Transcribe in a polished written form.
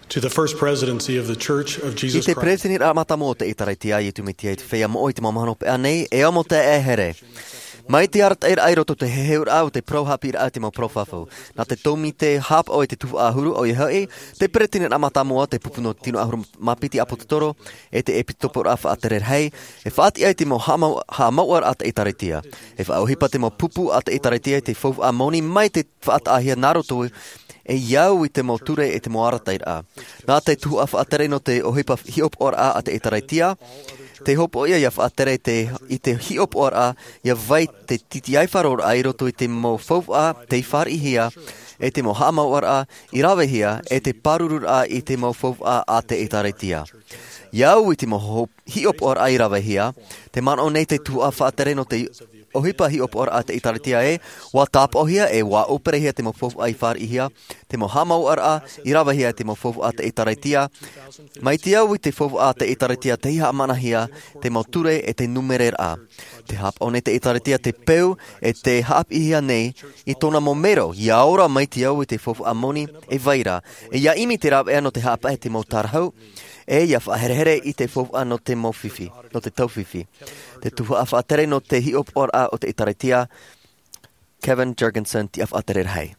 to the first presidency of the Church of Jesus Ite Christ. presidenti ramata mo te itaratia i tumitia i fea mo oiti mamano pe anei e amo te e here. Mai te art e airoto te heur au te prohapi ra te mo profafo. Na te tomi te hap o te tufu ahuru o i hoi, te presidenti ramata mo te pupuno tino ahuru mapiti apototoro, e te epitopor afa aterer hei, e whaati ai te mo ha mauar at itaratia. E whaohipa te mo pupu at itaratia te fofu amoni mai te whaat ahia naroto e iau i te mo ture e te mo aratair a. Nā te tuhu a whaatere no te ohipa hiop or a te itaraitia, te hopo ia ia whaatere i te hiop or a, ia vai te titi ai wharor a i roto i te mo fau a, te whar i hia, e te mo hamau ar a, i rawe hia, e te parurur a i te mo fau a te itaraitia. Iau i te mo hiop or a i rawe hia, te man o nei te tuhu a whaatere no te ohipa hiop or a te itaratia e, wa tāpo hia e wa opere hia te mo fofu ai whar i hia, te mo hamau ar a, i rawa hia te mo fofu a te itaratia. Mai te au i te fofu a te itaratia te iha amana hia, te mo ture e te numerer a. Te hap o nei te itaratia te peu e te hap i hia nei, i tona mo mero, i aora mai te au i te fofu amoni e vaira, e ia imi te rawa ea no te hapa e te mo tarhau, e ia whaherehere i te fofu a no te mo fifi, no te taufifi. Te tuhu a whaatere no te hiop or a o te itaraitia, Kevin Jurgensen, ti a whaatere hei.